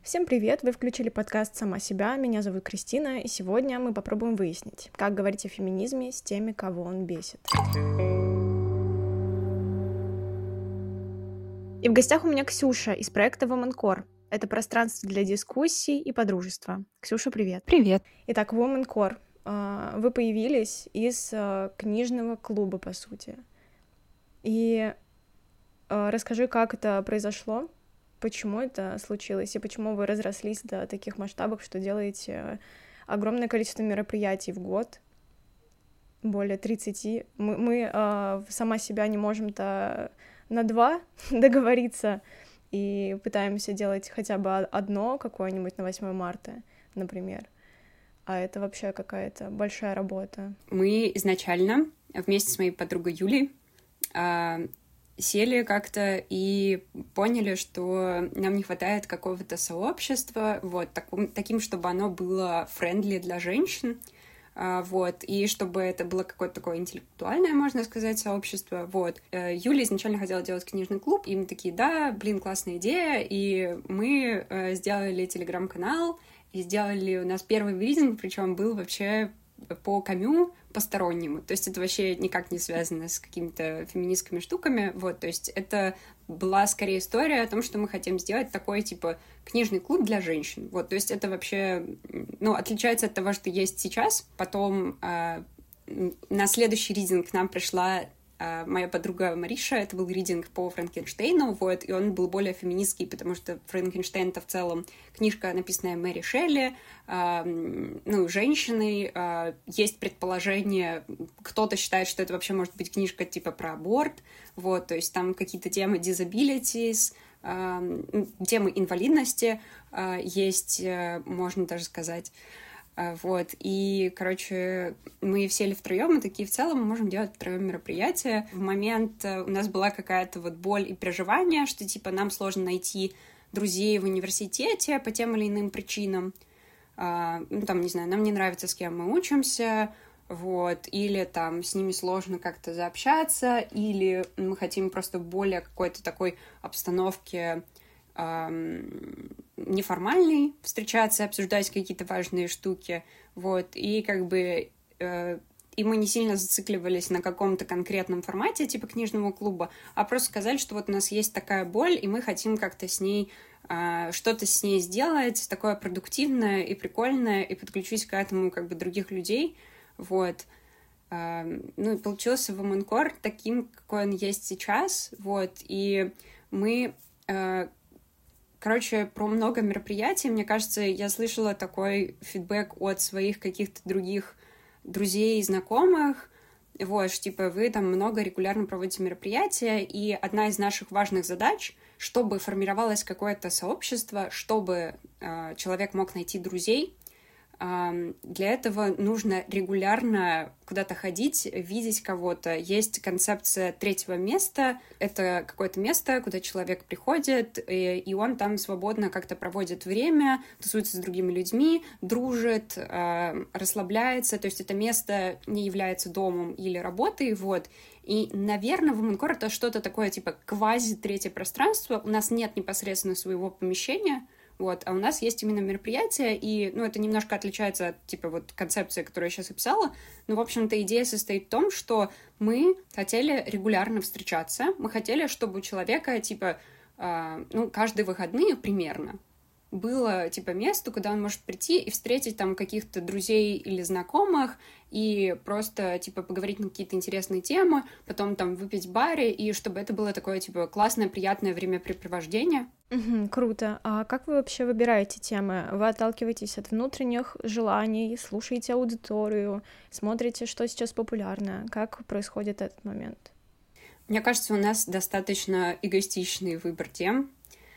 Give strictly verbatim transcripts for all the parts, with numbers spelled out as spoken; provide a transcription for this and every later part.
Всем привет! Вы включили подкаст «Сама себя». Меня зовут Кристина, и сегодня мы попробуем выяснить, как говорить о феминизме с теми, кого он бесит. И в гостях у меня Ксюша из проекта Woman Core. Это пространство для дискуссий и подружества. Ксюша, привет! Привет! Итак, Woman Core. Вы появились из книжного клуба, по сути. И расскажи, как это произошло, почему это случилось, и почему вы разрослись до таких масштабов, что делаете огромное количество мероприятий в год, более тридцати. Мы, мы э, сама себя не можем-то на два договориться, и пытаемся делать хотя бы одно какое-нибудь на восьмое марта, например. А это вообще какая-то большая работа. Мы изначально вместе с моей подругой Юлей э, сели как-то и поняли, что нам не хватает какого-то сообщества, вот, таким, таким, чтобы оно было френдли для женщин, э, вот, и чтобы это было какое-то такое интеллектуальное, можно сказать, сообщество, вот. Э, Юля изначально хотела делать книжный клуб, и мы такие, да, блин, классная идея, и мы э, сделали телеграм-канал, и сделали у нас первый ридинг, причем был вообще по Камю постороннему, то есть это вообще никак не связано с какими-то феминистскими штуками, вот, то есть это была скорее история о том, что мы хотим сделать такой, типа, книжный клуб для женщин, вот, то есть это вообще, ну, отличается от того, что есть сейчас, потом э, на следующий ридинг к нам пришла Uh, моя подруга Мариша, это был ридинг по Франкенштейну, вот, и он был более феминистский, потому что Франкенштейн — это в целом книжка, написанная Мэри Шелли, uh, ну, женщиной, uh, есть предположение, кто-то считает, что это вообще может быть книжка типа про аборт, вот, то есть там какие-то темы disabilities, uh, темы инвалидности uh, есть, uh, можно даже сказать. Вот, и, короче, мы сели втроем, и такие, в целом, мы можем делать втроем мероприятие. В момент у нас была какая-то вот боль и переживание, что, типа, нам сложно найти друзей в университете по тем или иным причинам. Ну, там, не знаю, нам не нравится, с кем мы учимся, вот, или там с ними сложно как-то заобщаться, или мы хотим просто более какой-то такой обстановки неформальный, встречаться, обсуждать какие-то важные штуки, вот, и как бы э, и мы не сильно зацикливались на каком-то конкретном формате, типа книжного клуба, а просто сказали, что вот у нас есть такая боль, и мы хотим как-то с ней, э, что-то с ней сделать, такое продуктивное и прикольное, и подключить к этому как бы других людей, вот. Э, ну, и получился Woman Core таким, какой он есть сейчас, вот, и мы... Э, Короче, про много мероприятий, мне кажется, я слышала такой фидбэк от своих каких-то других друзей и знакомых, вот, что, типа, вы там много регулярно проводите мероприятия, и одна из наших важных задач, чтобы формировалось какое-то сообщество, чтобы э, человек мог найти друзей, э, для этого нужно регулярно куда-то ходить, видеть кого-то. Есть концепция третьего места. Это какое-то место, куда человек приходит, и, и он там свободно как-то проводит время, тусуется с другими людьми, дружит, э, расслабляется. То есть это место не является домом или работой, вот. И, наверное, в Woman Core это что-то такое, типа, квази-третье пространство. У нас нет непосредственно своего помещения, вот, а у нас есть именно мероприятие, и, ну, это немножко отличается от, типа, вот, концепции, которую я сейчас описала, но, в общем-то, идея состоит в том, что мы хотели регулярно встречаться, мы хотели, чтобы у человека, типа, э, ну, каждые выходные примерно было, типа, место, куда он может прийти и встретить там каких-то друзей или знакомых, и просто, типа, поговорить на какие-то интересные темы, потом там выпить в баре, и чтобы это было такое, типа, классное, приятное времяпрепровождение. Угу, круто. А как вы вообще выбираете темы? Вы отталкиваетесь от внутренних желаний, слушаете аудиторию, смотрите, что сейчас популярно? Как происходит этот момент? Мне кажется, у нас достаточно эгоистичный выбор тем.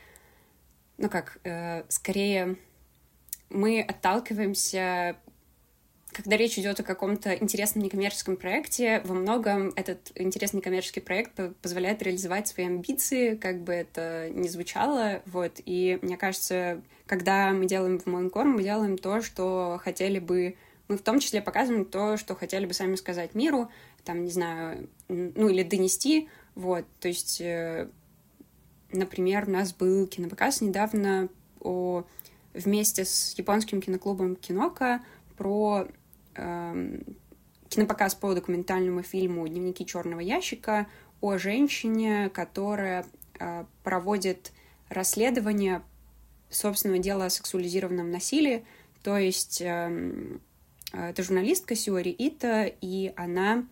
Ну как, э, скорее мы отталкиваемся, когда речь идет о каком-то интересном некоммерческом проекте, во многом этот интересный некоммерческий проект позволяет реализовать свои амбиции, как бы это ни звучало, вот, и мне кажется, когда мы делаем в Woman Core, мы делаем то, что хотели бы, мы в том числе показываем то, что хотели бы сами сказать миру, там, не знаю, ну, или донести, вот, то есть... Например, у нас был кинопоказ недавно о, вместе с японским киноклубом Кинока про э, кинопоказ по документальному фильму «Дневники черного ящика» о женщине, которая э, проводит расследование собственного дела о сексуализированном насилии. То есть э, это журналистка Сиори Ита, и она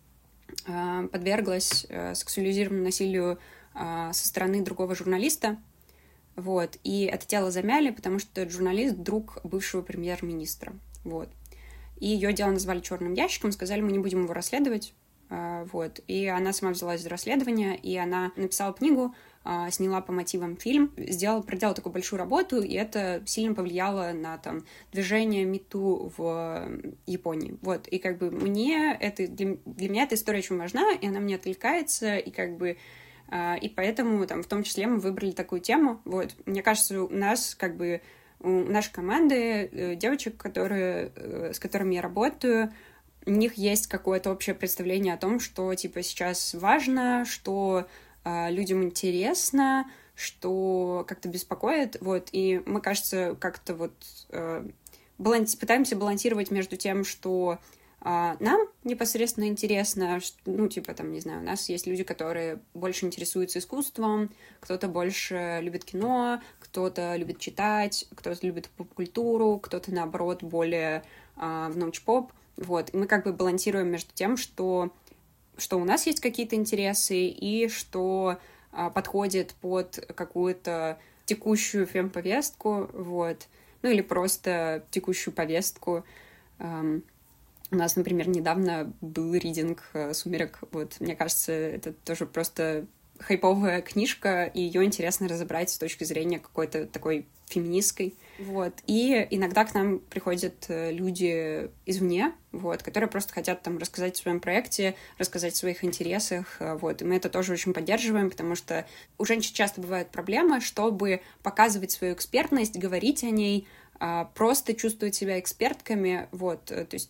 э, подверглась э, сексуализированному насилию э, со стороны другого журналиста. Вот. И это дело замяли, потому что этот журналист — друг бывшего премьер-министра. Вот. И ее дело назвали черным ящиком, сказали, мы не будем его расследовать. Э, вот. И она сама взялась за расследование, и она написала книгу, сняла по мотивам фильм, сделала, проделала такую большую работу, и это сильно повлияло на там, движение МИТУ в Японии. Вот. И как бы мне это, для, для меня эта история очень важна, и она мне отвлекается, и как бы и поэтому там, в том числе мы выбрали такую тему. Вот. Мне кажется, у нас как бы у нашей команды девочек, которые, с которыми я работаю, у них есть какое-то общее представление о том, что типа сейчас важно, что людям интересно, что как-то беспокоит, вот, и мы, кажется, как-то вот э, баланс... пытаемся балансировать между тем, что э, нам непосредственно интересно, что, ну, типа, там, не знаю, у нас есть люди, которые больше интересуются искусством, кто-то больше любит кино, кто-то любит читать, кто-то любит поп-культуру, кто-то, наоборот, более э, в научпоп, вот, и мы как бы балансируем между тем, что что у нас есть какие-то интересы и что а, подходит под какую-то текущую фем-повестку, вот, ну или просто текущую повестку. Um, у нас, например, недавно был ридинг «Сумерек», вот, мне кажется, это тоже просто хайповая книжка, и ее интересно разобрать с точки зрения какой-то такой феминистской. Вот. И иногда к нам приходят люди извне, вот, которые просто хотят там рассказать о своем проекте, рассказать о своих интересах, вот. И мы это тоже очень поддерживаем, потому что у женщин часто бывают проблемы, чтобы показывать свою экспертность, говорить о ней, просто чувствовать себя экспертками, вот. То есть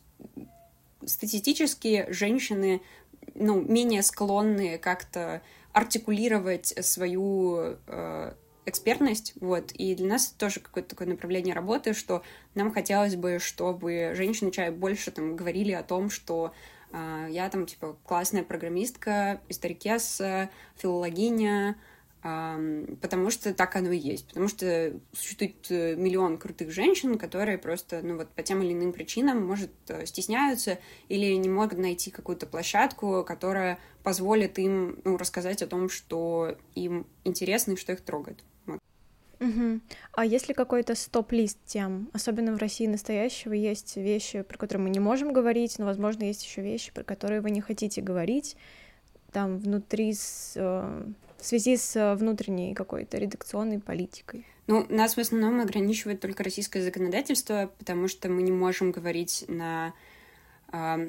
статистически женщины, ну, менее склонны как-то артикулировать свою э, экспертность, вот, и для нас это тоже какое-то такое направление работы, что нам хотелось бы, чтобы женщины чаще больше там говорили о том, что э, я там, типа, классная программистка, историкесса, филологиня, э, потому что так оно и есть, потому что существует миллион крутых женщин, которые просто, ну, вот, по тем или иным причинам, может, стесняются или не могут найти какую-то площадку, которая позволит им, ну, рассказать о том, что им интересно и что их трогает. Вот. Угу. А есть ли какой-то стоп-лист тем? Особенно в России настоящего есть вещи, про которые мы не можем говорить, но, возможно, есть еще вещи, про которые вы не хотите говорить, там, внутри, с, э, в связи с внутренней какой-то редакционной политикой. Ну, нас в основном ограничивает только российское законодательство, потому что мы не можем говорить на э,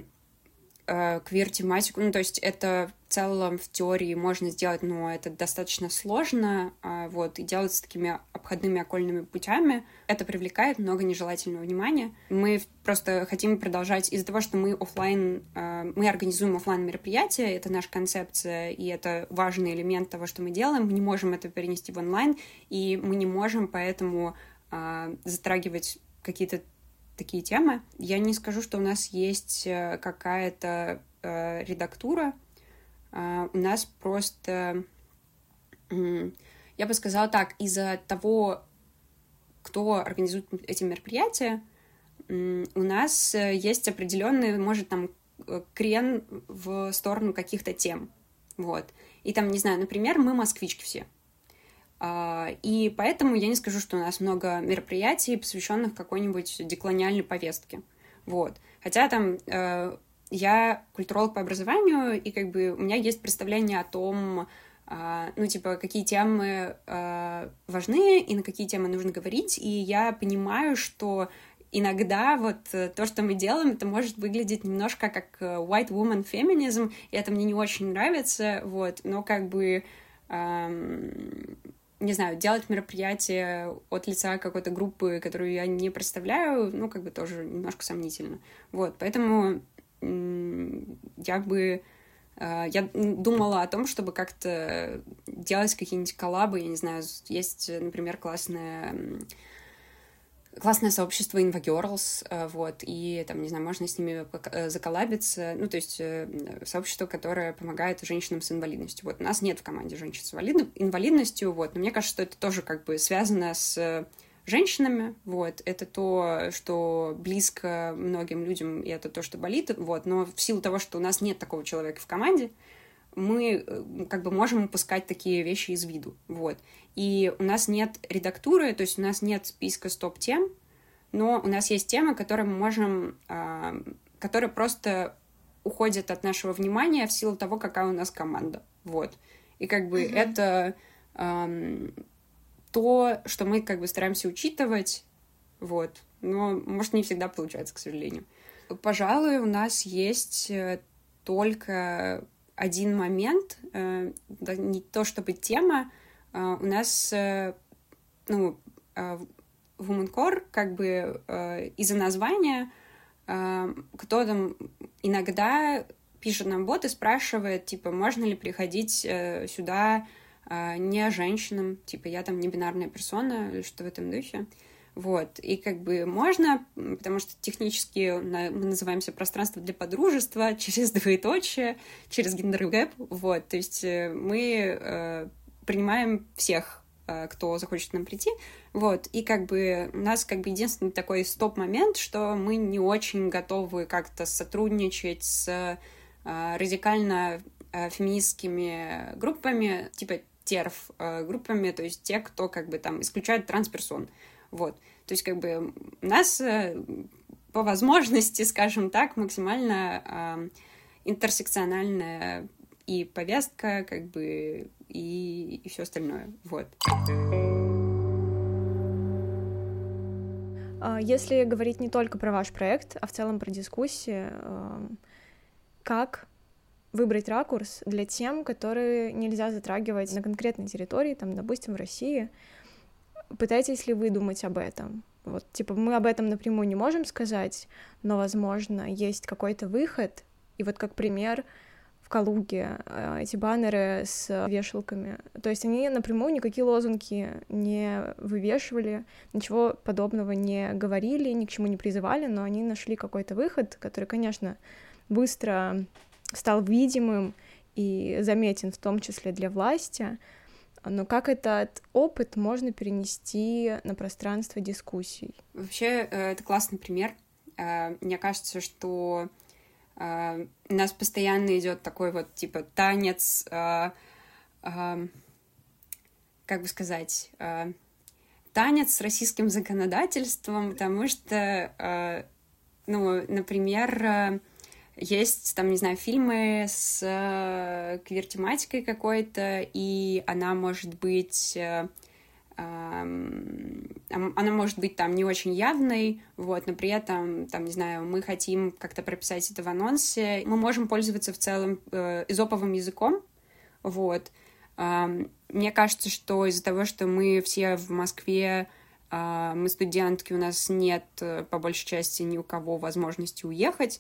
э, квир-тематику. Ну, то есть это в целом в теории можно сделать, но это достаточно сложно, э, вот, и делать с такими обходными окольными путями. Это привлекает много нежелательного внимания. Мы просто хотим продолжать из-за того, что мы офлайн, э, мы организуем офлайн мероприятия, это наша концепция, и это важный элемент того, что мы делаем. Мы не можем это перенести в онлайн, и мы не можем поэтому э, затрагивать какие-то такие темы. Я не скажу, что у нас есть какая-то э, редактура. Э, у нас просто, э, я бы сказала так, из-за того, кто организует эти мероприятия, э, у нас есть определенный, может, там, крен в сторону каких-то тем. Вот. И там, не знаю, например, мы москвички все. И поэтому я не скажу, что у нас много мероприятий, посвященных какой-нибудь деколониальной повестке. Вот. Хотя там э, я культуролог по образованию, и как бы у меня есть представление о том, э, ну, типа, какие темы э, важны и на какие темы нужно говорить, и я понимаю, что иногда вот то, что мы делаем, это может выглядеть немножко как white woman feminism, и это мне не очень нравится, вот, но как бы... Э, не знаю, делать мероприятие от лица какой-то группы, которую я не представляю, ну, как бы тоже немножко сомнительно. Вот, поэтому я бы Я думала о том, чтобы как-то делать какие-нибудь коллабы, я не знаю, есть, например, классная... классное сообщество InvaGirls, вот, и, там, не знаю, можно с ними заколлабиться, ну, то есть сообщество, которое помогает женщинам с инвалидностью. Вот, у нас нет в команде женщин с инвалидностью, вот, но мне кажется, что это тоже как бы связано с женщинами, вот, это то, что близко многим людям, и это то, что болит, вот, но в силу того, что у нас нет такого человека в команде, мы как бы можем упускать такие вещи из виду, вот. И у нас нет редактуры, то есть у нас нет списка стоп-тем, но у нас есть темы, которые мы можем, э, которые просто уходят от нашего внимания в силу того, какая у нас команда, вот. И как бы uh-huh. это э, то, что мы как бы стараемся учитывать, вот. Но, может, не всегда получается, к сожалению. Пожалуй, у нас есть только один момент, э, не то чтобы тема, э, у нас, э, ну, э, Womancore, как бы э, из-за названия, э, кто-то иногда пишет нам бот и спрашивает, типа, можно ли приходить э, сюда э, не женщинам, типа, я там не бинарная персона, или что в этом духе. Вот, и как бы можно, потому что технически мы называемся пространство для подружества через двоеточие, через гендер-гэп, вот, то есть мы э, принимаем всех, э, кто захочет к нам прийти, вот, и как бы у нас как бы единственный такой стоп-момент, что мы не очень готовы как-то сотрудничать с э, радикально э, феминистскими группами, типа терф э, группами, то есть те, кто как бы там исключают трансперсон. Вот, то есть как бы у нас э, по возможности, скажем так, максимально э, интерсекциональная и повестка, как бы, и, и все остальное, вот. Если говорить не только про ваш проект, а в целом про дискуссии, э, как выбрать ракурс для тем, которые нельзя затрагивать на конкретной территории, там, допустим, в России? Пытаетесь ли вы думать об этом? Вот, типа, мы об этом напрямую не можем сказать, но, возможно, есть какой-то выход. И вот как пример, в Калуге э, эти баннеры с вешалками. То есть они напрямую никакие лозунги не вывешивали, ничего подобного не говорили, ни к чему не призывали, но они нашли какой-то выход, который, конечно, быстро стал видимым и заметен, в том числе для власти. Но как этот опыт можно перенести на пространство дискуссий? Вообще, это классный пример. Мне кажется, что у нас постоянно идет такой вот, типа, танец, как бы сказать, танец с российским законодательством, потому что, ну, например, есть, там, не знаю, фильмы с э, квир-тематикой какой-то, и она может быть... Э, э, она может быть там не очень явной, вот, но при этом, там, не знаю, мы хотим как-то прописать это в анонсе. Мы можем пользоваться в целом э, эзоповым языком, вот. Э, мне кажется, что из-за того, что мы все в Москве, э, мы студентки, у нас нет, по большей части, ни у кого возможности уехать,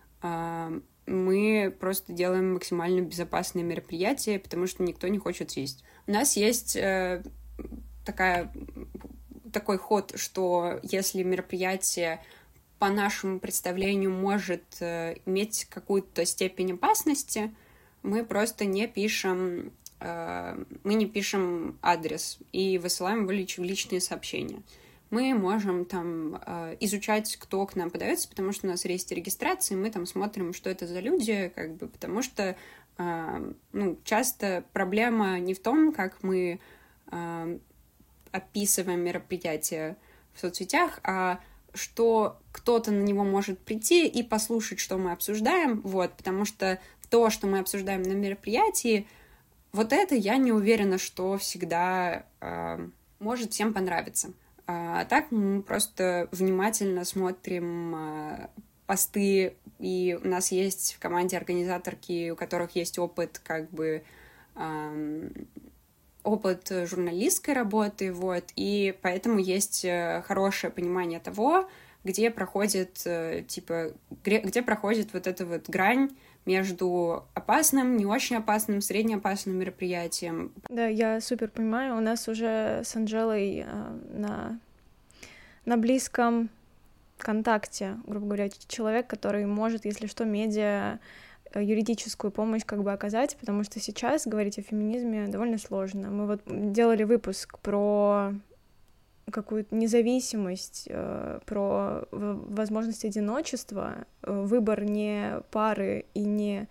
мы просто делаем максимально безопасные мероприятия, потому что никто не хочет съесть. У нас есть э, такая, такой ход, что если мероприятие по нашему представлению может э, иметь какую-то степень опасности, мы просто не пишем, э, мы не пишем адрес и высылаем его в личные сообщения. Мы можем там э, изучать, кто к нам подается, потому что у нас есть регистрация, мы там смотрим, что это за люди, как бы, потому что э, ну, часто проблема не в том, как мы э, описываем мероприятие в соцсетях, а что кто-то на него может прийти и послушать, что мы обсуждаем, вот, потому что то, что мы обсуждаем на мероприятии, вот это я не уверена, что всегда э, может всем понравиться. А так мы просто внимательно смотрим а, посты, и у нас есть в команде организаторки, у которых есть опыт, как бы, а, опыт журналистской работы, вот, и поэтому есть хорошее понимание того, где проходит, типа, где проходит вот эта вот грань между опасным, не очень опасным, среднеопасным мероприятием. Да, я супер понимаю. У нас уже с Анжелой э, на, на близком контакте, грубо говоря, человек, который может, если что, медиа юридическую помощь как бы оказать, потому что сейчас говорить о феминизме довольно сложно. Мы вот делали выпуск про какую-то независимость, про возможность одиночества, выбор не пары и не,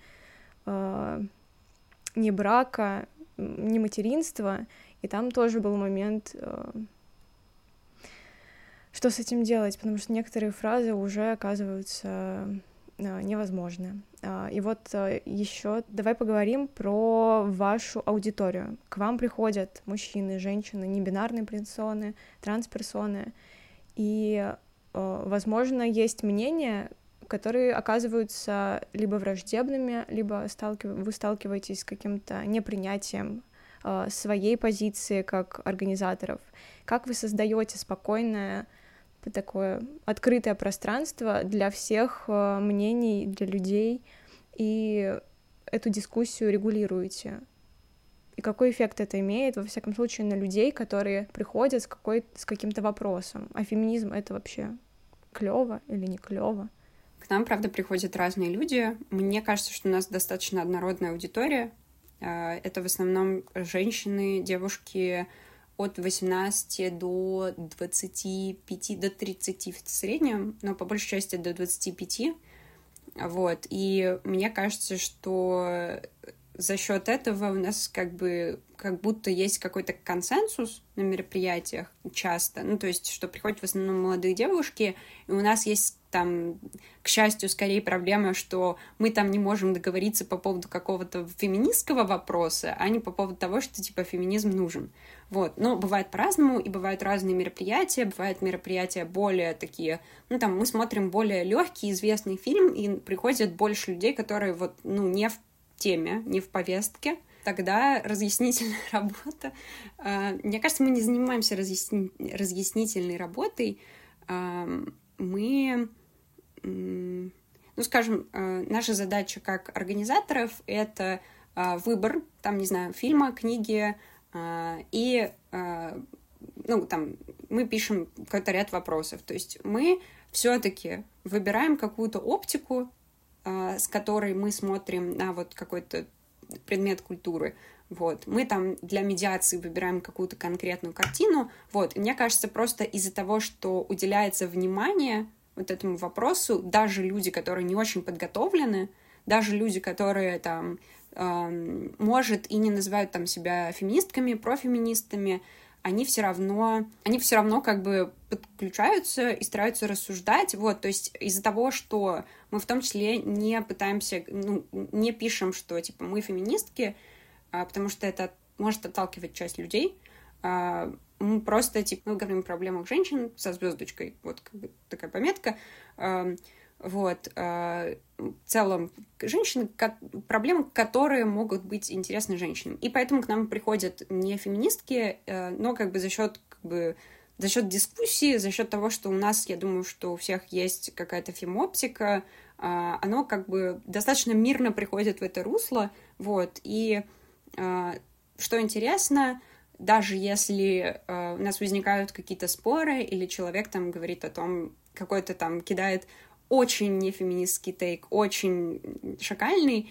не брака, не материнства, и там тоже был момент, что с этим делать, потому что некоторые фразы уже оказываются невозможны. И вот еще давай поговорим про вашу аудиторию. К вам приходят мужчины, женщины, небинарные персоны, трансперсоны, и, возможно, есть мнения, которые оказываются либо враждебными, либо сталкив... вы сталкиваетесь с каким-то непринятием своей позиции как организаторов. Как вы создаете спокойное такое открытое пространство для всех мнений, для людей, и эту дискуссию регулируете? И какой эффект это имеет, во всяком случае, на людей, которые приходят с, какой- с каким-то вопросом? А феминизм — это вообще клево или не клево? К нам, правда, приходят разные люди. Мне кажется, что у нас достаточно однородная аудитория. Это в основном женщины, девушки от восемнадцати до двадцати пяти, до тридцати в среднем, но по большей части до двадцати пяти. Вот. И мне кажется, что за счет этого у нас как бы как будто есть какой-то консенсус на мероприятиях часто. Ну, то есть, что приходят в основном молодые девушки, и у нас есть там, к счастью, скорее проблема, что мы там не можем договориться по поводу какого-то феминистского вопроса, а не по поводу того, что, типа, феминизм нужен. Вот. Но бывает по-разному, и бывают разные мероприятия, бывают мероприятия более такие, ну, там, мы смотрим более легкий, известный фильм, и приходят больше людей, которые вот, ну, не в теме, не в повестке. Тогда разъяснительная работа. Мне кажется, мы не занимаемся разъясни... разъяснительной работой. Мы, ну, скажем, наша задача как организаторов — это выбор, там, не знаю, фильма, книги, и, ну, там, мы пишем какой-то ряд вопросов. То есть мы все-таки выбираем какую-то оптику, с которой мы смотрим на вот какой-то предмет культуры. Вот. Мы там для медиации выбираем какую-то конкретную картину. Вот. И мне кажется, просто из-за того, что уделяется внимание вот этому вопросу, даже люди, которые не очень подготовлены, даже люди, которые там, э, может, и не называют там себя феминистками, профеминистами, они все равно, они все равно как бы подключаются и стараются рассуждать, вот, то есть из-за того, что мы в том числе не пытаемся, ну, не пишем, что, типа, мы феминистки, а, потому что это может отталкивать часть людей, а, мы просто, типа, мы говорим о проблемах женщин со звездочкой, вот, как бы такая пометка, а, вот, а, в целом женщины, проблемы, которые могут быть интересны женщинам. И поэтому к нам приходят не феминистки, но как бы за счет, как бы, за счет дискуссии, за счет того, что у нас, я думаю, что у всех есть какая-то фемоптика, оно как бы достаточно мирно приходит в это русло. Вот. И что интересно, даже если у нас возникают какие-то споры, или человек там говорит о том, какой-то там кидает очень нефеминистский тейк, очень шакальный,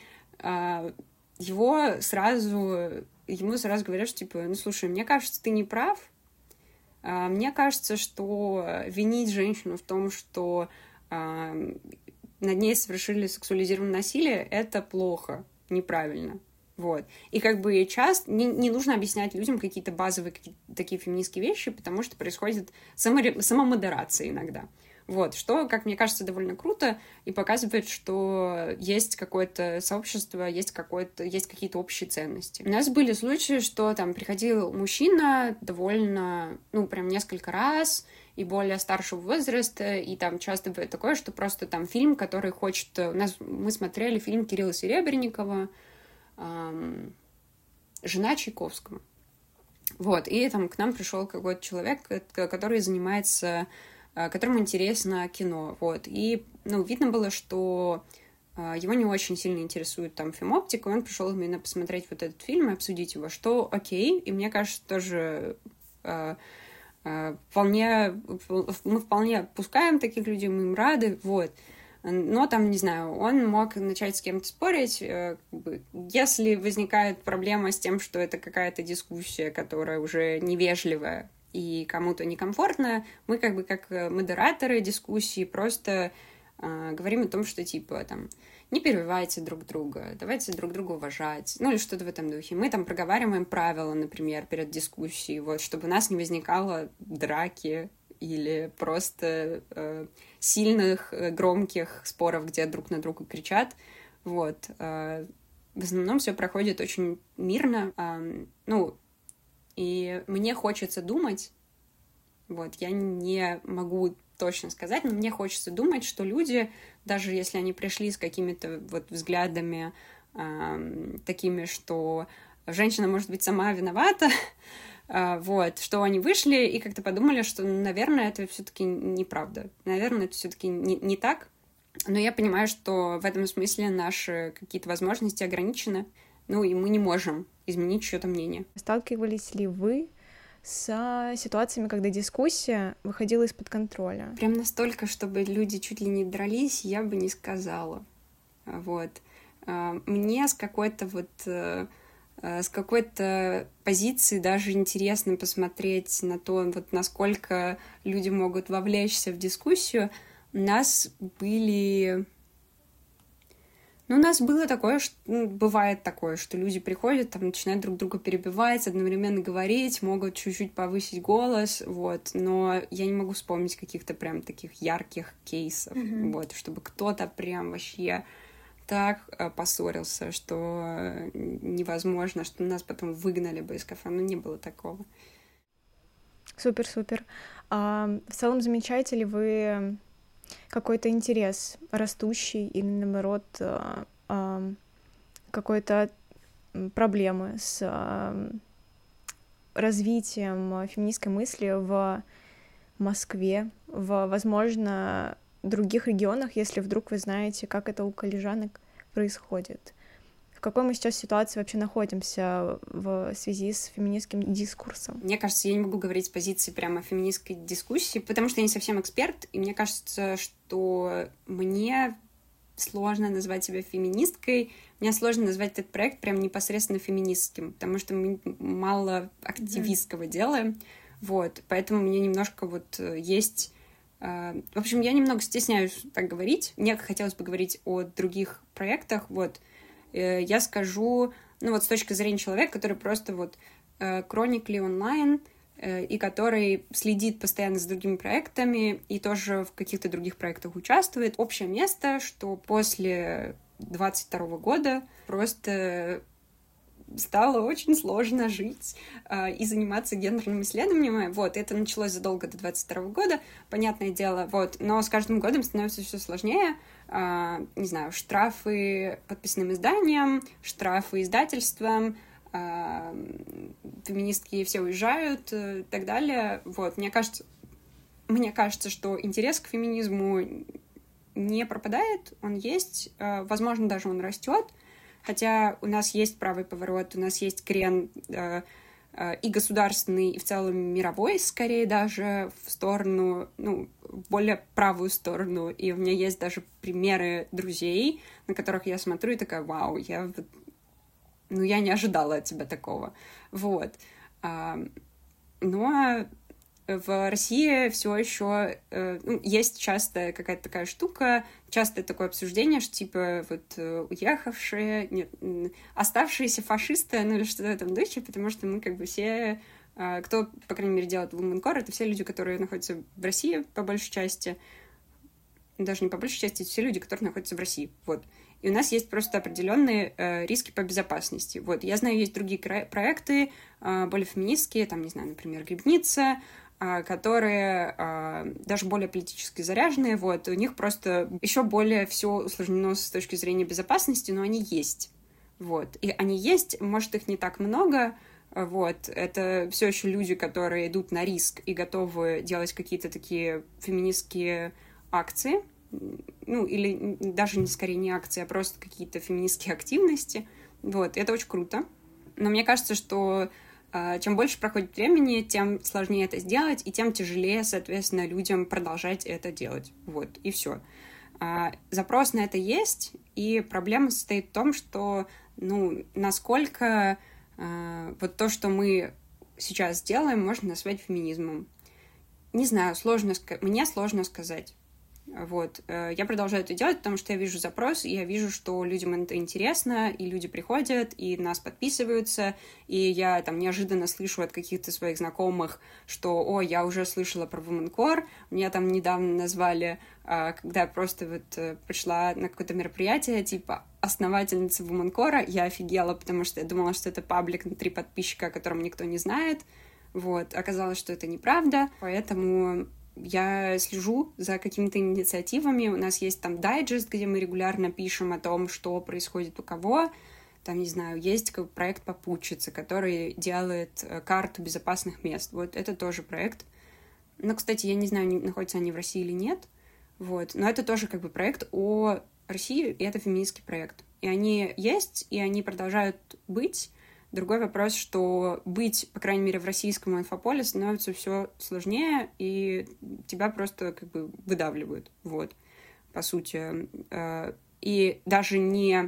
его сразу, ему сразу говорят, что, типа, ну, слушай, мне кажется, ты не прав. Мне кажется, что винить женщину в том, что над ней совершили сексуализированное насилие, это плохо, неправильно. Вот. И как бы часто не, не нужно объяснять людям какие-то базовые какие-то такие феминистские вещи, потому что происходит само, самомодерация иногда. Вот, что, как мне кажется, довольно круто и показывает, что есть какое-то сообщество, есть, какое-то, есть какие-то общие ценности. У нас были случаи, что там приходил мужчина довольно, ну, прям несколько раз, и более старшего возраста, и там часто бывает такое, что просто там фильм, который хочет... У нас мы смотрели фильм Кирилла Серебренникова эм, «Жена Чайковского». Вот, и там к нам пришел какой-то человек, который занимается... которому интересно кино, вот, и, ну, видно было, что его не очень сильно интересует там фемоптика, он пришел именно посмотреть вот этот фильм и обсудить его, что окей, и мне кажется, тоже э, э, вполне, мы вполне пускаем таких людей, мы им рады, вот. Но там, не знаю, он мог начать с кем-то спорить. Как бы, если возникает проблема с тем, что это какая-то дискуссия, которая уже невежливая и кому-то некомфортная, мы как бы как модераторы дискуссии просто э, говорим о том, что типа там не перебивайте друг друга, давайте друг друга уважать, ну или что-то в этом духе. Мы там проговариваем правила, например, перед дискуссией, вот, чтобы у нас не возникало драки или просто э, сильных, э, громких споров, где друг на друга кричат. Вот. Э, в основном все проходит очень мирно. Э, ну, и мне хочется думать, вот, я не могу точно сказать, но мне хочется думать, что люди, даже если они пришли с какими-то вот взглядами э, такими, что женщина, может быть, сама виновата, Uh, вот, что они вышли и как-то подумали, что, наверное, это все-таки неправда. Наверное, это все-таки не, не так. Но я понимаю, что в этом смысле наши какие-то возможности ограничены. Ну, и мы не можем изменить чьё-то мнение. Сталкивались ли вы с ситуациями, когда дискуссия выходила из-под контроля? Прям настолько, чтобы люди чуть ли не дрались, я бы не сказала. Вот. Uh, мне с какой-то вот... с какой-то позиции даже интересно посмотреть на то, вот насколько люди могут вовлечься в дискуссию. У нас были... Ну, у нас было такое, что... Ну, бывает такое, что люди приходят, там, начинают друг друга перебивать, одновременно говорить, могут чуть-чуть повысить голос, вот, но я не могу вспомнить каких-то прям таких ярких кейсов, mm-hmm. вот, чтобы кто-то прям вообще... так поссорился, что невозможно, что нас потом выгнали бы из кафе. Ну, не было такого. Супер-супер. А в целом замечаете ли вы какой-то интерес растущий или, наоборот, а, а, какой-то проблемы с а, развитием феминистской мысли в Москве, в, возможно, других регионах, если вдруг вы знаете, как это у коллежанок происходит? В какой мы сейчас ситуации вообще находимся в связи с феминистским дискурсом? Мне кажется, я не могу говорить с позиции прямо феминистской дискуссии, потому что я не совсем эксперт, и мне кажется, что мне сложно назвать себя феминисткой, мне сложно назвать этот проект прям непосредственно феминистским, потому что мы мало активистского mm-hmm. делаем, вот, поэтому мне немножко вот есть... В общем, я немного стесняюсь так говорить. Мне хотелось бы говорить о других проектах. Вот. Я скажу, ну вот с точки зрения человека, который просто вот chronically онлайн и который следит постоянно за другими проектами и тоже в каких-то других проектах участвует. Общее место, что после двадцать второго года просто стало очень сложно жить э, и заниматься гендерным исследованием. Вот, это началось задолго до двадцать второго года, понятное дело, вот, но с каждым годом становится все сложнее. Э, не знаю, штрафы подписанным изданиям, штрафы издательствам, э, феминистки все уезжают э, и так далее. Вот, мне кажется, мне кажется, что интерес к феминизму не пропадает, он есть, э, возможно, даже он растет. Хотя у нас есть правый поворот, у нас есть крен э, э, и государственный, и в целом мировой, скорее даже, в сторону, ну, в более правую сторону. И у меня есть даже примеры друзей, на которых я смотрю и такая, вау, я, ну, я не ожидала от тебя такого. Вот. А, но в России все еще э, ну, есть часто какая-то такая штука, часто такое обсуждение, что типа вот уехавшие, нет, оставшиеся фашисты, ну или что-то в этом духе, потому что мы как бы все, э, кто, по крайней мере, делает Womencore, это все люди, которые находятся в России по большей части, даже не по большей части, это все люди, которые находятся в России, вот. И у нас есть просто определенные э, риски по безопасности. Вот, я знаю, есть другие кра- проекты, э, более феминистские, там, не знаю, например, Грибница, э, которые э, даже более политически заряженные, вот, у них просто еще более все усложнено с точки зрения безопасности, но они есть, вот. И они есть, может, их не так много, вот, это все еще люди, которые идут на риск и готовы делать какие-то такие феминистские акции, ну, или даже не скорее не акции, а просто какие-то феминистские активности. Вот, это очень круто. Но мне кажется, что э, чем больше проходит времени, тем сложнее это сделать, и тем тяжелее, соответственно, людям продолжать это делать. Вот, и все. Э, запрос на это есть, и проблема состоит в том, что, ну, насколько э, вот то, что мы сейчас делаем, можно назвать феминизмом. Не знаю, сложно, мне сложно сказать. Вот. Я продолжаю это делать, потому что я вижу запрос, и я вижу, что людям это интересно, и люди приходят, и нас подписываются, и я там неожиданно слышу от каких-то своих знакомых, что, о, я уже слышала про Womancore, меня там недавно назвали, когда я просто вот пришла на какое-то мероприятие, типа основательница Womancore, я офигела, потому что я думала, что это паблик на три подписчика, о котором никто не знает. Вот, оказалось, что это неправда, поэтому я слежу за какими-то инициативами. У нас есть там дайджест, где мы регулярно пишем о том, что происходит у кого. Там, не знаю, есть проект «Попутчица», который делает карту безопасных мест. Вот это тоже проект. Но, кстати, я не знаю, находятся они в России или нет. Вот. Но это тоже как бы проект о России, и это феминистский проект. И они есть, и они продолжают быть. Другой вопрос, что быть, по крайней мере, в российском инфополе становится все сложнее, и тебя просто как бы выдавливают, вот, по сути. И даже не,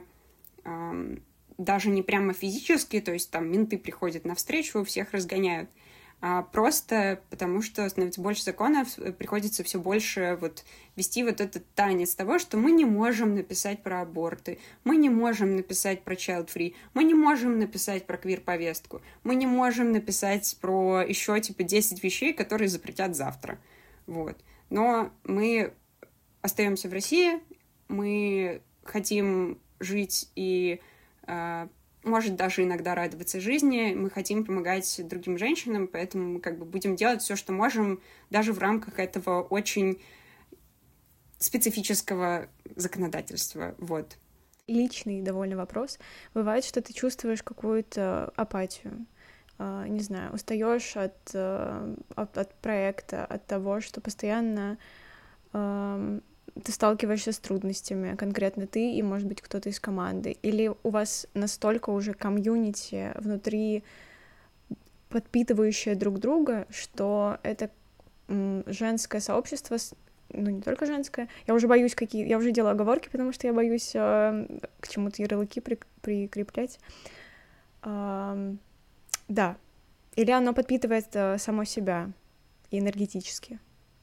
даже не прямо физически, то есть там менты приходят навстречу, всех разгоняют, а просто потому что становится больше законов, приходится все больше вот вести вот этот танец того, что мы не можем написать про аборты, мы не можем написать про child-free, мы не можем написать про квир-повестку, мы не можем написать про еще типа десять вещей, которые запретят завтра. Вот. Но мы остаемся в России, мы хотим жить и может даже иногда радоваться жизни, мы хотим помогать другим женщинам, поэтому мы как бы будем делать все, что можем, даже в рамках этого очень специфического законодательства, вот. Личный довольно вопрос. Бывает, что ты чувствуешь какую-то апатию, не знаю, устаешь от, от, от проекта, от того, что постоянно ты сталкиваешься с трудностями, конкретно ты и, может быть, кто-то из команды, или у вас настолько уже комьюнити внутри, подпитывающее друг друга, что это женское сообщество, ну, не только женское, я уже боюсь какие, я уже делаю оговорки, потому что я боюсь э, к чему-то ярлыки при, прикреплять. Э, да, или оно подпитывает э, само себя энергетически.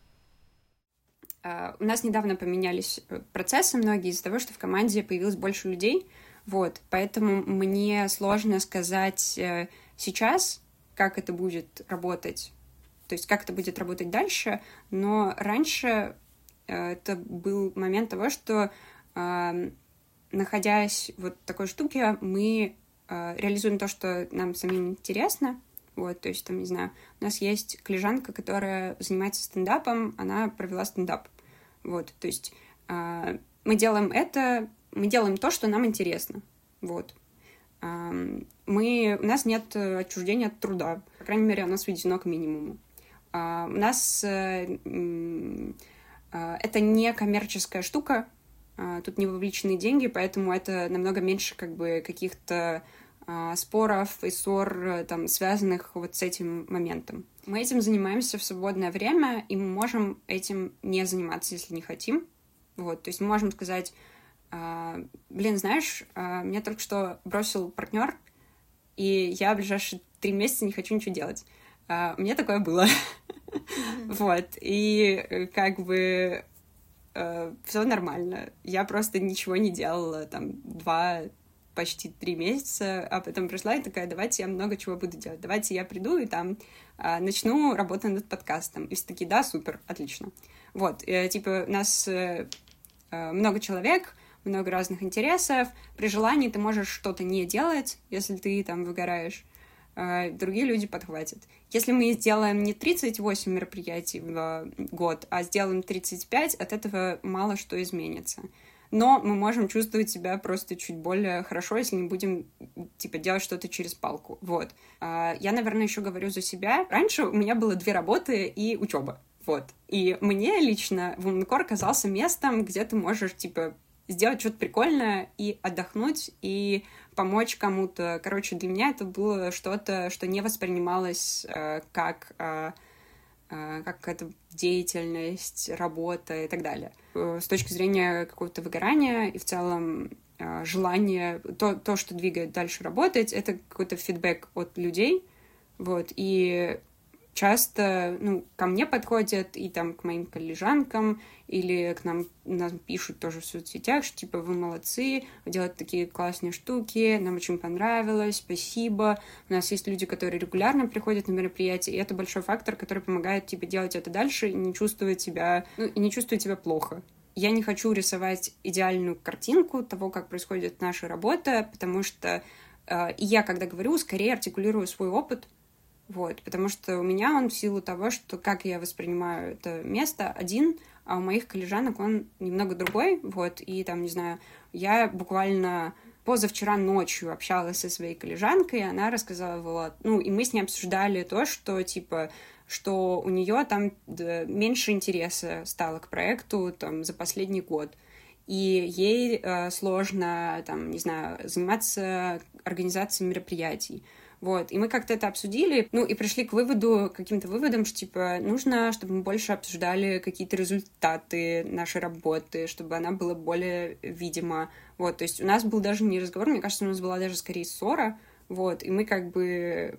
Uh, у нас недавно поменялись процессы многие из-за того, что в команде появилось больше людей, вот, поэтому мне сложно сказать uh, сейчас, как это будет работать, то есть как это будет работать дальше, но раньше uh, это был момент того, что, uh, находясь в вот такой штуке, мы uh, реализуем то, что нам самим интересно. Вот, то есть, там, не знаю, у нас есть коллежанка, которая занимается стендапом, она провела стендап. Вот, то есть э, мы делаем это, мы делаем то, что нам интересно. Вот. Э, мы, у нас нет отчуждения от труда. По крайней мере, оно сведено к минимуму. Э, у нас э, э, это не коммерческая штука, э, тут не вовлечены деньги, поэтому это намного меньше как бы каких-то споров и ссор, там, связанных вот с этим моментом. Мы этим занимаемся в свободное время, и мы можем этим не заниматься, если не хотим. Вот, то есть мы можем сказать, блин, знаешь, меня только что бросил партнер, и я в ближайшие три месяца не хочу ничего делать. У меня такое было. Вот, и как бы все нормально. Я просто ничего не делала, там, два почти три месяца, а потом пришла и такая, давайте я много чего буду делать, давайте я приду и там а, начну работать над подкастом. И все такие, да, супер, отлично. Вот, и, типа, у нас э, много человек, много разных интересов, при желании ты можешь что-то не делать, если ты там выгораешь, э, другие люди подхватят. Если мы сделаем не тридцать восемь мероприятий в год, а сделаем тридцать пять, от этого мало что изменится. Но мы можем чувствовать себя просто чуть более хорошо, если не будем, типа, делать что-то через палку. Вот. Я, наверное, еще говорю за себя. Раньше у меня было две работы и учеба. Вот. И мне лично Womancore казался местом, где ты можешь, типа, сделать что-то прикольное и отдохнуть, и помочь кому-то. Короче, для меня это было что-то, что не воспринималось э, как, э, э, как какая-то деятельность, работа и так далее. Э, с точки зрения какого-то выгорания и в целом э, желания, то, то, что двигает дальше работать, это какой-то фидбэк от людей. Вот. И часто, ну, ко мне подходят и там к моим коллежанкам, или к нам, нам пишут тоже в соцсетях, что, типа, вы молодцы, вы делаете такие классные штуки, нам очень понравилось, спасибо. У нас есть люди, которые регулярно приходят на мероприятия, и это большой фактор, который помогает, типа, делать это дальше и не чувствовать себя, ну, и не чувствовать себя плохо. Я не хочу рисовать идеальную картинку того, как происходит наша работа, потому что э, и я, когда говорю, скорее артикулирую свой опыт. Вот, потому что у меня он в силу того, что как я воспринимаю это место один, а у моих коллежанок он немного другой, вот, и там, не знаю, я буквально позавчера ночью общалась со своей коллежанкой, и она рассказала, вот, ну, и мы с ней обсуждали то, что, типа, что у нее там да, меньше интереса стало к проекту, там, за последний год, и ей э, сложно, там, не знаю, заниматься организацией мероприятий. Вот, и мы как-то это обсудили, ну, и пришли к выводу, к каким-то выводам, что, типа, нужно, чтобы мы больше обсуждали какие-то результаты нашей работы, чтобы она была более видима, вот, то есть у нас был даже не разговор, мне кажется, у нас была даже скорее ссора, вот, и мы как бы,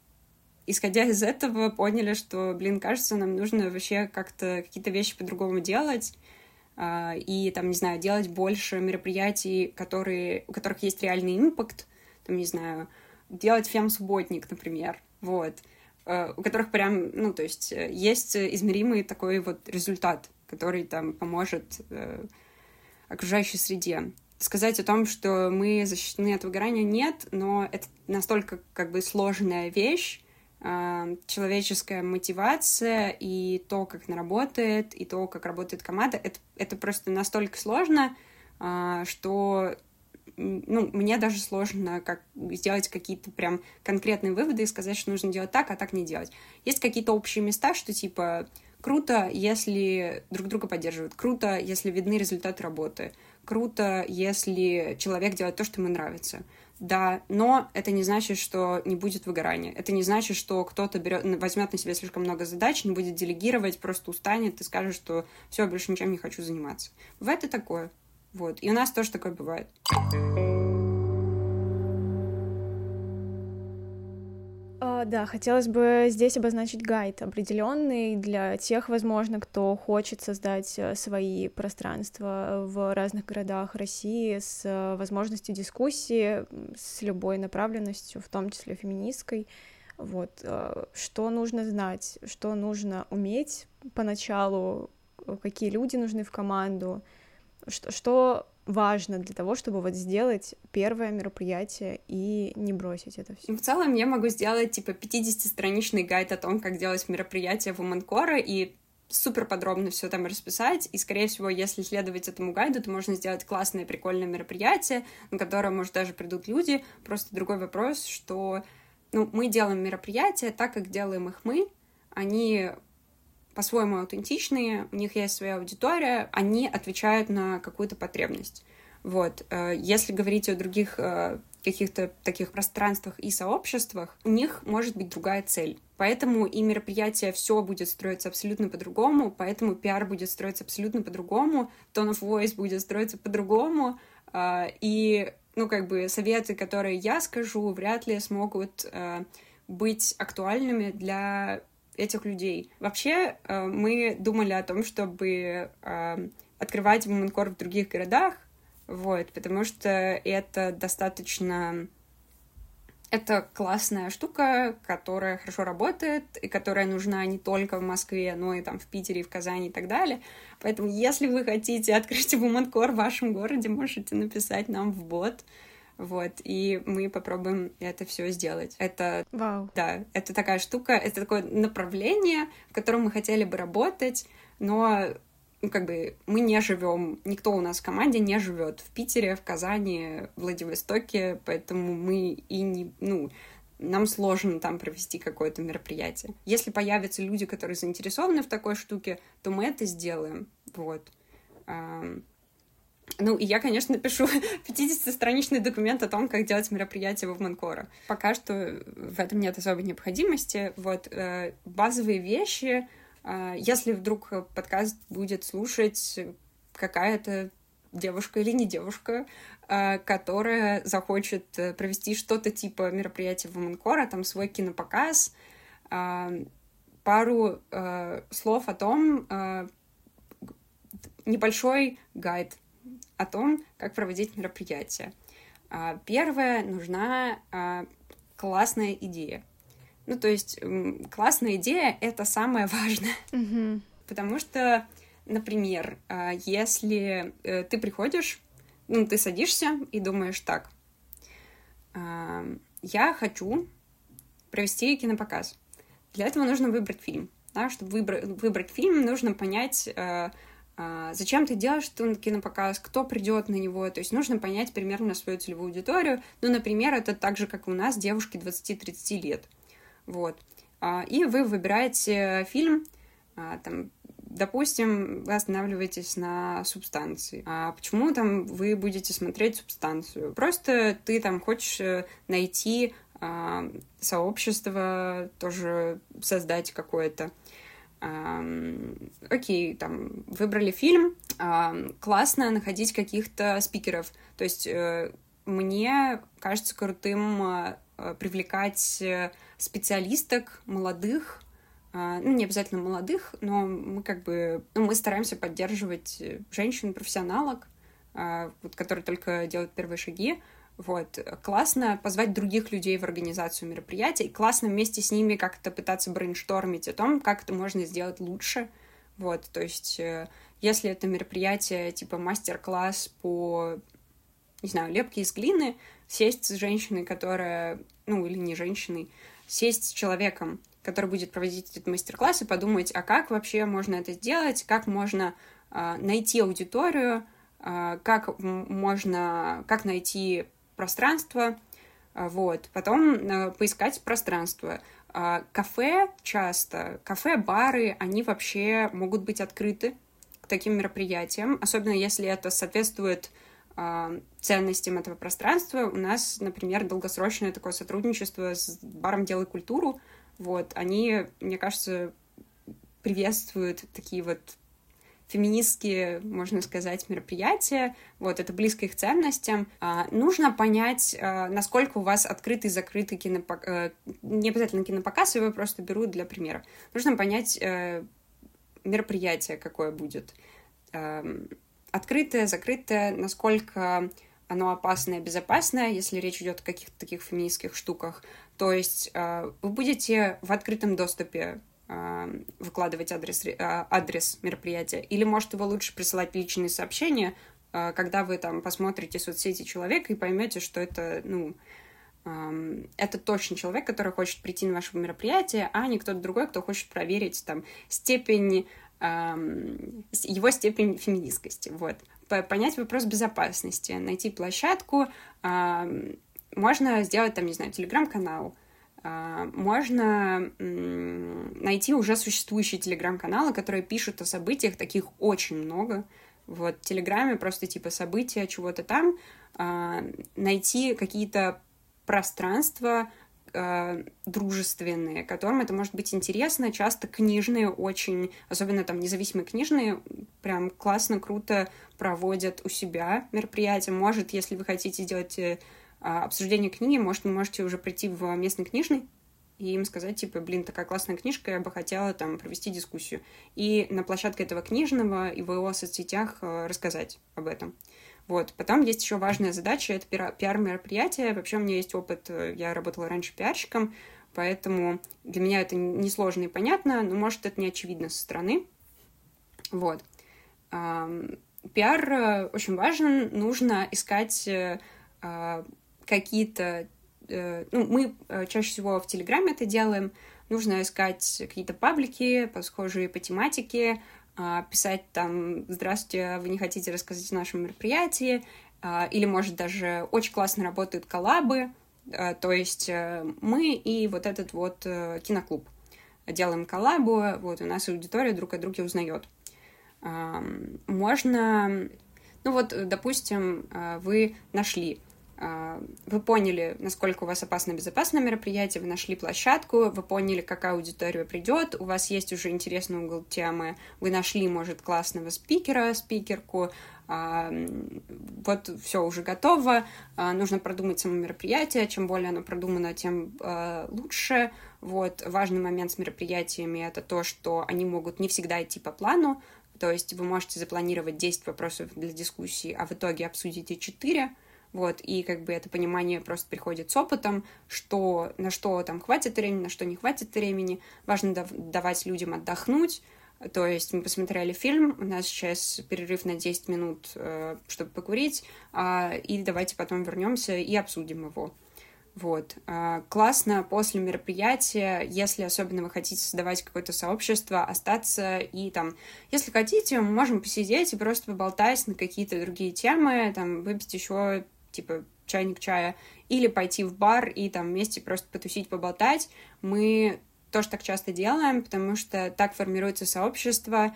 исходя из этого, поняли, что, блин, кажется, нам нужно вообще как-то какие-то вещи по-другому делать, и, там, не знаю, делать больше мероприятий, которые, у которых есть реальный импакт, там, не знаю, делать фем-субботник, например, вот, у которых прям, ну, то есть есть измеримый такой вот результат, который там поможет э, окружающей среде. Сказать о том, что мы защищены от выгорания, нет, но это настолько как бы сложная вещь, э, человеческая мотивация и то, как она работает, и то, как работает команда, это, это просто настолько сложно, э, что ну, мне даже сложно как сделать какие-то прям конкретные выводы и сказать, что нужно делать так, а так не делать. Есть какие-то общие места, что типа круто, если друг друга поддерживают, круто, если видны результаты работы, круто, если человек делает то, что ему нравится. Да, но это не значит, что не будет выгорания. Это не значит, что кто-то берет, возьмет на себя слишком много задач, не будет делегировать, просто устанет и скажет, что все, больше ничем не хочу заниматься. Бывает и такое. Вот. И у нас тоже такое бывает. А, да, хотелось бы здесь обозначить гайд определенный для тех, возможно, кто хочет создать свои пространства в разных городах России с возможностью дискуссии, с любой направленностью, в том числе феминистской. Вот. Что нужно знать, что нужно уметь поначалу, какие люди нужны в команду, Что, что важно для того, чтобы вот сделать первое мероприятие и не бросить это все? В целом я могу сделать типа пятидесятистраничный гайд о том, как делать мероприятие Womancore и супер подробно все там расписать, и, скорее всего, если следовать этому гайду, то можно сделать классное, прикольное мероприятие, на которое, может, даже придут люди. Просто другой вопрос, что ну, мы делаем мероприятия так, как делаем их мы, они по-своему аутентичные, у них есть своя аудитория, они отвечают на какую-то потребность. Вот. Если говорить о других каких-то таких пространствах и сообществах, у них может быть другая цель. Поэтому и мероприятие все будет строиться абсолютно по-другому, поэтому пиар будет строиться абсолютно по-другому, tone of voice будет строиться по-другому, и, ну, как бы советы, которые я скажу, вряд ли смогут быть актуальными для этих людей. Вообще, мы думали о том, чтобы открывать Womancore в других городах, вот, потому что это достаточно... Это классная штука, которая хорошо работает, и которая нужна не только в Москве, но и там в Питере, в Казани и так далее. Поэтому, если вы хотите открыть Womancore в вашем городе, можете написать нам в бот. Вот, и мы попробуем это все сделать. Это, Вау. Да, это такая штука, это такое направление, в котором мы хотели бы работать, но, ну, как бы, мы не живем, никто у нас в команде не живет в Питере, в Казани, в Владивостоке, поэтому мы и не, ну, нам сложно там провести какое-то мероприятие. Если появятся люди, которые заинтересованы в такой штуке, то мы это сделаем. Вот. Ну, и я, конечно, напишу пятидесятистраничный документ о том, как делать мероприятие в Вовманкора. Пока что в этом нет особой необходимости. Вот, э, базовые вещи, э, если вдруг подкаст будет слушать какая-то девушка или не девушка, э, которая захочет провести что-то типа мероприятия Вовманкора, там свой кинопоказ, э, пару э, слов о том, э, небольшой гайд о том, как проводить мероприятие. Первое, нужна классная идея. Ну, то есть классная идея — это самое важное. Mm-hmm. Потому что, например, если ты приходишь, ну, ты садишься и думаешь так: я хочу провести кинопоказ. Для этого нужно выбрать фильм. Да? Чтобы выбрать, выбрать фильм, нужно понять, зачем ты делаешь кинопоказ, кто придет на него, то есть нужно понять примерно свою целевую аудиторию. Ну, например, это так же, как у нас, девушки двадцати-тридцати лет. Вот. И вы выбираете фильм, там, допустим, вы останавливаетесь на «Субстанции». А почему там вы будете смотреть «Субстанцию»? Просто ты там хочешь найти сообщество, тоже создать какое-то. Окей, okay, там, выбрали фильм, классно находить каких-то спикеров. То есть мне кажется крутым привлекать специалисток молодых, ну, не обязательно молодых, но мы как бы, ну, мы стараемся поддерживать женщин-профессионалок, вот, которые только делают первые шаги. Вот. Классно позвать других людей в организацию мероприятий, и классно вместе с ними как-то пытаться брейнштормить о том, как это можно сделать лучше. Вот. То есть, если это мероприятие типа мастер-класс по, не знаю, лепке из глины, сесть с женщиной, которая, ну, или не женщиной, сесть с человеком, который будет проводить этот мастер-класс, и подумать, а как вообще можно это сделать, как можно э, найти аудиторию, э, как можно, как найти пространство, вот, потом э, поискать пространство. Э, кафе часто, кафе-бары, они вообще могут быть открыты к таким мероприятиям, особенно если это соответствует э, ценностям этого пространства. У нас, например, долгосрочное такое сотрудничество с баром «Делай культуру», вот, они, мне кажется, приветствуют такие вот феминистские, можно сказать, мероприятия, вот, это близко их ценностям. А, нужно понять, а, насколько у вас открытый и закрытый кинопоказ, а, не обязательно кинопоказ, его просто беру для примера. Нужно понять а, мероприятие, какое будет. А, открытое, закрытое, насколько оно опасное, безопасное, если речь идет о каких-то таких феминистских штуках. То есть а, вы будете в открытом доступе выкладывать адрес, адрес мероприятия, или, может, его лучше присылать личные сообщения, когда вы там посмотрите соцсети человека и поймете, что это, ну, это точно человек, который хочет прийти на ваше мероприятие, а не кто-то другой, кто хочет проверить там степень, его степень феминистскости. Вот. Понять вопрос безопасности, найти площадку, можно сделать там, не знаю, телеграм-канал, можно найти уже существующие телеграм-каналы, которые пишут о событиях, таких очень много. Вот, в Телеграме просто типа события, чего-то там. Найти какие-то пространства дружественные, которым это может быть интересно. Часто книжные очень, особенно там независимые книжные, прям классно, круто проводят у себя мероприятия. Может, если вы хотите сделать обсуждение книги, может, вы можете уже прийти в местный книжный и им сказать, типа, блин, такая классная книжка, я бы хотела там провести дискуссию. И на площадке этого книжного и в его соцсетях рассказать об этом. Вот. Потом есть еще важная задача, это пиар-мероприятие. Вообще у меня есть опыт, я работала раньше пиарщиком, поэтому для меня это несложно и понятно, но, может, это не очевидно со стороны. Вот. Пиар очень важен, нужно искать какие-то... Ну, мы чаще всего в Телеграме это делаем. Нужно искать какие-то паблики, схожие по тематике, писать там «Здравствуйте, вы не хотите рассказать о нашем мероприятии?» Или, может, даже очень классно работают коллабы. То есть мы и вот этот вот киноклуб делаем коллабу, вот, у нас аудитория друг о друге узнает. Можно, ну вот, допустим, вы нашли, вы поняли, насколько у вас опасно-безопасное мероприятие, вы нашли площадку, вы поняли, какая аудитория придет, у вас есть уже интересный угол темы, вы нашли, может, классного спикера, спикерку, вот все уже готово, нужно продумать само мероприятие, чем более оно продумано, тем лучше. Вот. Важный момент с мероприятиями — это то, что они могут не всегда идти по плану, то есть вы можете запланировать десять вопросов для дискуссии, а в итоге обсудите четыре, вот, и как бы это понимание просто приходит с опытом, что, на что там хватит времени, на что не хватит времени, важно дав- давать людям отдохнуть. То есть мы посмотрели фильм, у нас сейчас перерыв на десять минут, э, чтобы покурить, э, и давайте потом вернемся и обсудим его. Вот. Э, классно после мероприятия, если особенно вы хотите создавать какое-то сообщество, остаться и там, если хотите, мы можем посидеть и просто поболтать на какие-то другие темы, там, выпить еще, типа, чайник чая, или пойти в бар и там вместе просто потусить, поболтать. Мы тоже так часто делаем, потому что так формируется сообщество,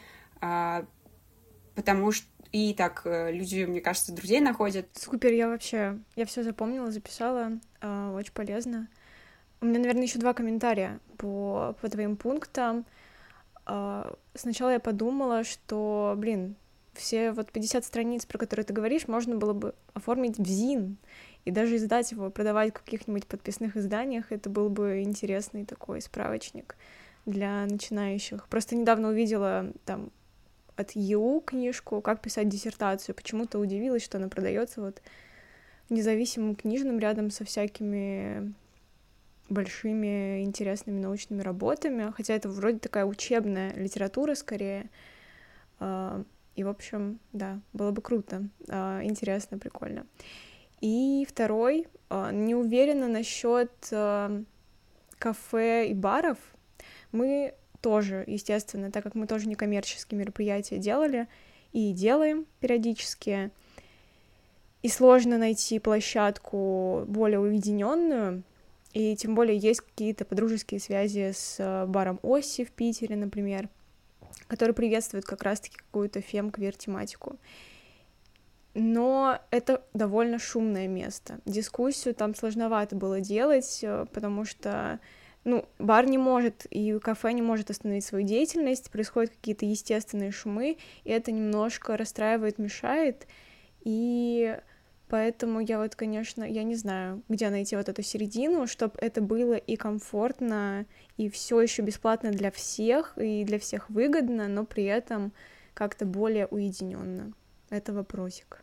потому что и так люди, мне кажется, друзей находят. Супер, я вообще, я все запомнила, записала, очень полезно. У меня, наверное, еще два комментария по, по твоим пунктам. Сначала я подумала, что, блин, все вот пятьдесят страниц, про которые ты говоришь, можно было бы оформить в ЗИН и даже издать его, продавать в каких-нибудь подписных изданиях. Это был бы интересный такой справочник для начинающих. Просто недавно увидела там от ЕУ книжку «Как писать диссертацию». Почему-то удивилась, что она продается вот в независимом книжном рядом со всякими большими интересными научными работами, хотя это вроде такая учебная литература скорее. И, в общем, да, было бы круто, интересно, прикольно. И второй, не уверена насчет кафе и баров. Мы тоже, естественно, так как мы тоже некоммерческие мероприятия делали и делаем периодически, и сложно найти площадку более уединенную, и тем более есть какие-то подружеские связи с баром Оси в Питере, например, который приветствует как раз-таки какую-то фем-квир-тематику. Но это довольно шумное место. Дискуссию там сложновато было делать, потому что, ну, бар не может и кафе не может остановить свою деятельность, происходят какие-то естественные шумы, и это немножко расстраивает, мешает, и поэтому я вот, конечно, я не знаю, где найти вот эту середину, чтобы это было и комфортно, и все еще бесплатно для всех, и для всех выгодно, но при этом как-то более уединенно. Это вопросик.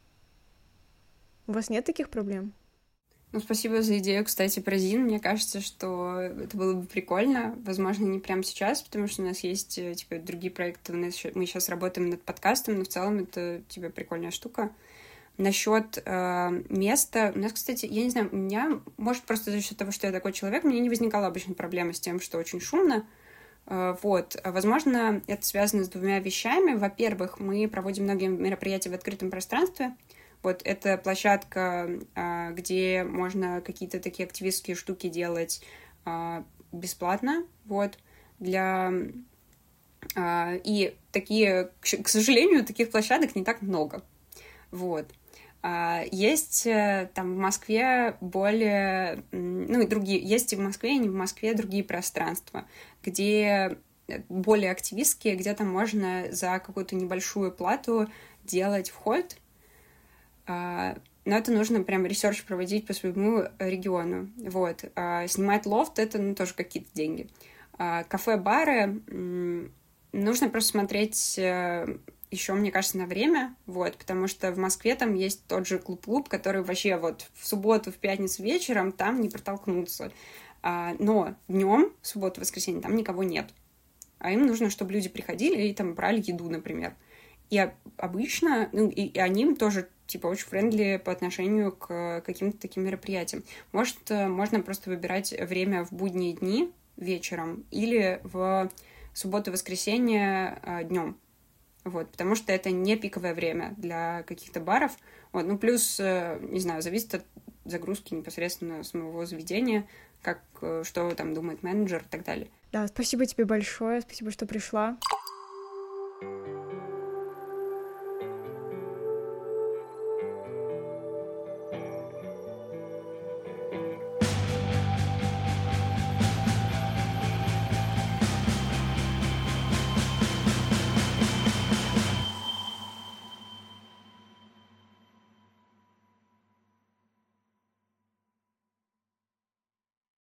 У вас нет таких проблем? Ну, спасибо за идею, кстати, про ЗИН. Мне кажется, что это было бы прикольно. Возможно, не прямо сейчас, потому что у нас есть, типа, другие проекты. У нас еще, мы сейчас работаем над подкастом, но в целом это, типа, прикольная штука. Насчет э, места... У нас, кстати, я не знаю, у меня, может, просто за счет того, что я такой человек, мне не возникала обычно проблема с тем, что очень шумно. Э, вот. Возможно, это связано с двумя вещами. Во-первых, мы проводим многие мероприятия в открытом пространстве. Вот, это площадка, э, где можно какие-то такие активистские штуки делать э, бесплатно. Вот. Для... Э, и такие... К, к сожалению, таких площадок не так много. Вот. Есть там в Москве более, ну и другие, есть и в Москве, и не в Москве другие пространства, где более активистские, где там можно за какую-то небольшую плату делать вход, но это нужно прям ресерч проводить по своему региону, вот. Снимать лофт — это, ну, тоже какие-то деньги. Кафе-бары нужно просто смотреть еще, мне кажется, на время, вот, потому что в Москве там есть тот же клуб-клуб, который вообще вот в субботу, в пятницу вечером там не протолкнуться. А, но днем, в субботу, воскресенье, там никого нет. А им нужно, чтобы люди приходили и там брали еду, например. И обычно, ну, и, и они тоже, типа, очень френдли по отношению к каким-то таким мероприятиям. Может, можно просто выбирать время в будние дни вечером или в субботу-воскресенье днем. Вот, потому что это не пиковое время для каких-то баров. Вот, ну, плюс, не знаю, зависит от загрузки непосредственно с моего заведения, как, что там думает менеджер и так далее. Да, спасибо тебе большое, спасибо, что пришла.